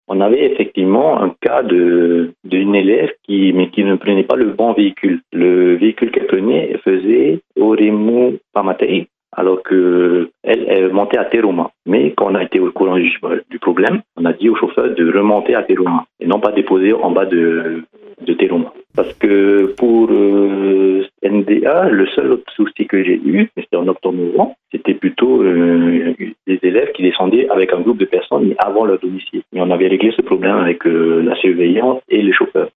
On avait effectivement un cas d'une élève qui ne prenait pas le bon véhicule. Le véhicule qu'elle prenait faisait Oremu Pamatei, alors qu'elle montait à Teruma. Mais quand on a été au courant du problème, on a dit au chauffeur de remonter à Teruma et non pas déposer en bas de Teruma. Parce que pour NDA, le seul autre souci que j'ai eu, c'était en octobre-novembre, c'était plutôt des élèves qui descendaient avec un groupe de personnes mais avant leur domicile. Et on avait réglé ce problème avec la surveillance et les chauffeurs.